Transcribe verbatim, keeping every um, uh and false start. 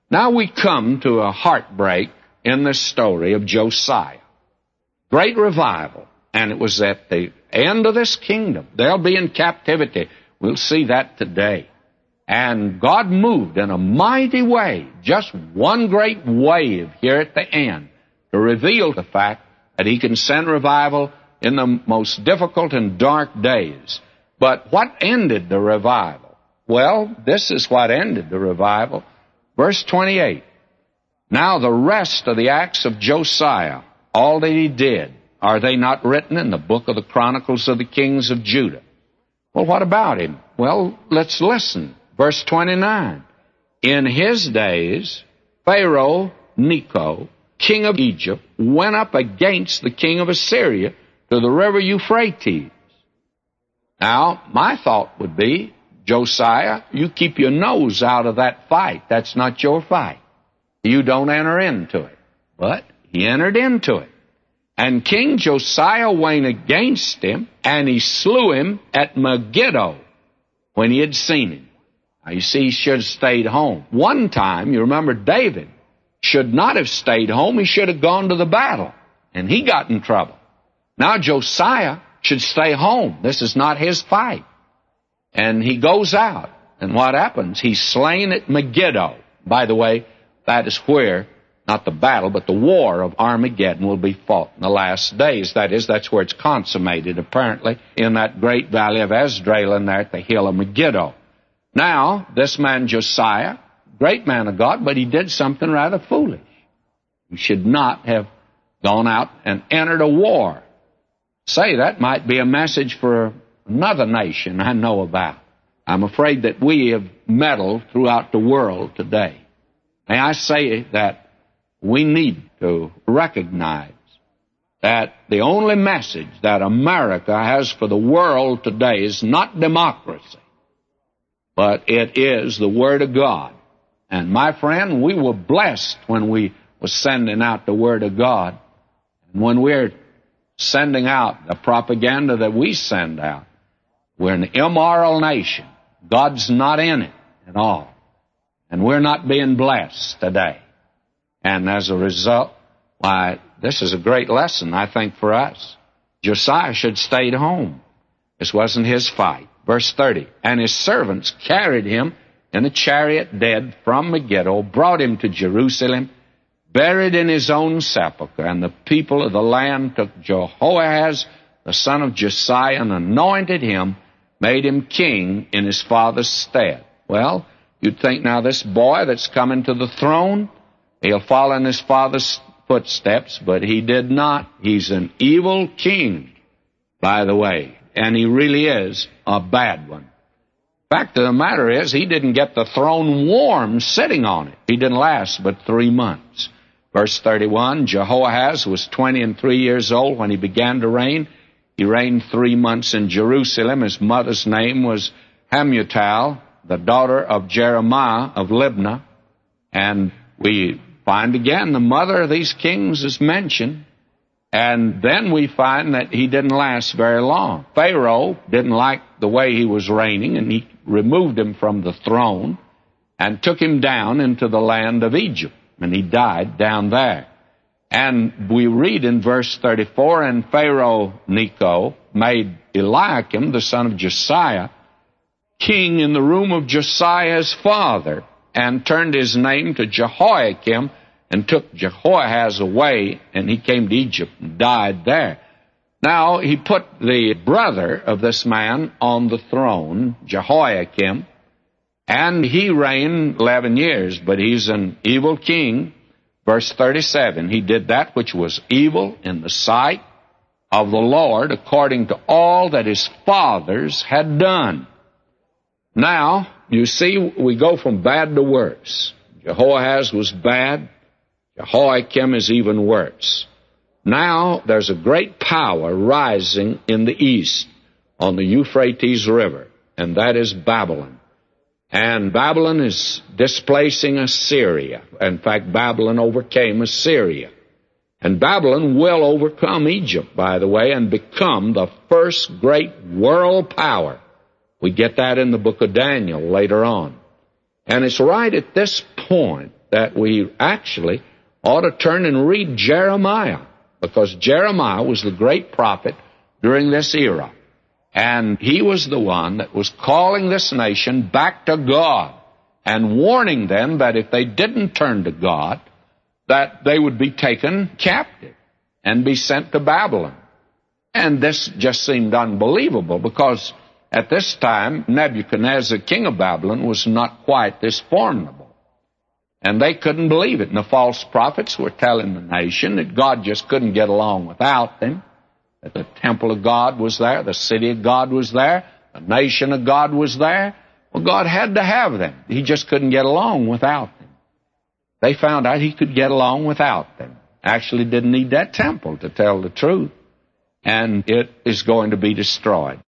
Now we come to a heartbreak in this story of Josiah. Great revival, and it was at the end of this kingdom. They'll be in captivity. We'll see that today. And God moved in a mighty way, just one great wave here at the end, to reveal the fact that He can send revival in the most difficult and dark days. But what ended the revival? Well, this is what ended the revival. Verse twenty-eight. Now the rest of the acts of Josiah, all that he did, are they not written in the book of the Chronicles of the Kings of Judah? Well, what about him? Well, let's listen. Verse twenty-nine. In his days, Pharaoh Necho, king of Egypt, went up against the king of Assyria to the river Euphrates. Now, my thought would be, Josiah, you keep your nose out of that fight. That's not your fight. You don't enter into it. But he entered into it. And King Josiah went against him, and he slew him at Megiddo when he had seen him. Now, you see, he should have stayed home. One time, you remember David should not have stayed home. He should have gone to the battle, and he got in trouble. Now Josiah should stay home. This is not his fight. And he goes out, and what happens? He's slain at Megiddo. By the way, that is where, not the battle, but the war of Armageddon will be fought in the last days. That is, that's where it's consummated, apparently, in that great valley of Esdrael and there at the hill of Megiddo. Now, this man Josiah, great man of God, but he did something rather foolish. He should not have gone out and entered a war. Say, that might be a message for another nation I know about. I'm afraid that we have meddled throughout the world today. May I say that we need to recognize that the only message that America has for the world today is not democracy, but it is the Word of God. And my friend, we were blessed when we were sending out the Word of God. And when we're sending out the propaganda that we send out, we're an immoral nation. God's not in it at all. And we're not being blessed today. And as a result, why, this is a great lesson, I think, for us. Josiah should have stayed home. This wasn't his fight. Verse thirty, and his servants carried him in a chariot dead from Megiddo, brought him to Jerusalem, buried in his own sepulchre. And the people of the land took Jehoahaz, the son of Josiah, and anointed him, made him king in his father's stead. Well, you'd think now this boy that's coming to the throne, he'll follow in his father's footsteps, but he did not. He's an evil king, by the way, and he really is a bad one. Fact of the matter is, he didn't get the throne warm sitting on it. He didn't last but three months. Verse thirty-one, Jehoahaz was twenty and three years old when he began to reign. He reigned three months in Jerusalem. His mother's name was Hamutal, the daughter of Jeremiah of Libnah. And we find again the mother of these kings is mentioned. And then we find that he didn't last very long. Pharaoh didn't like the way he was reigning, and he removed him from the throne and took him down into the land of Egypt, and he died down there. And we read in verse thirty-four, and Pharaoh Necho made Eliakim, the son of Josiah, king in the room of Josiah's father, and turned his name to Jehoiakim, and took Jehoahaz away, and he came to Egypt and died there. Now, he put the brother of this man on the throne, Jehoiakim, and he reigned eleven years, but he's an evil king. Verse thirty-seven, he did that which was evil in the sight of the Lord, according to all that his fathers had done. Now, you see, we go from bad to worse. Jehoahaz was bad. Jehoiakim is even worse. Now there's a great power rising in the east on the Euphrates River, and that is Babylon. And Babylon is displacing Assyria. In fact, Babylon overcame Assyria. And Babylon will overcome Egypt, by the way, and become the first great world power. We get that in the book of Daniel later on. And it's right at this point that we actually ought to turn and read Jeremiah, because Jeremiah was the great prophet during this era. And he was the one that was calling this nation back to God and warning them that if they didn't turn to God, that they would be taken captive and be sent to Babylon. And this just seemed unbelievable, because at this time, Nebuchadnezzar, king of Babylon, was not quite this formidable. And they couldn't believe it. And the false prophets were telling the nation that God just couldn't get along without them, that the temple of God was there, the city of God was there, the nation of God was there. Well, God had to have them. He just couldn't get along without them. They found out he could get along without them. Actually didn't need that temple, to tell the truth. And it is going to be destroyed.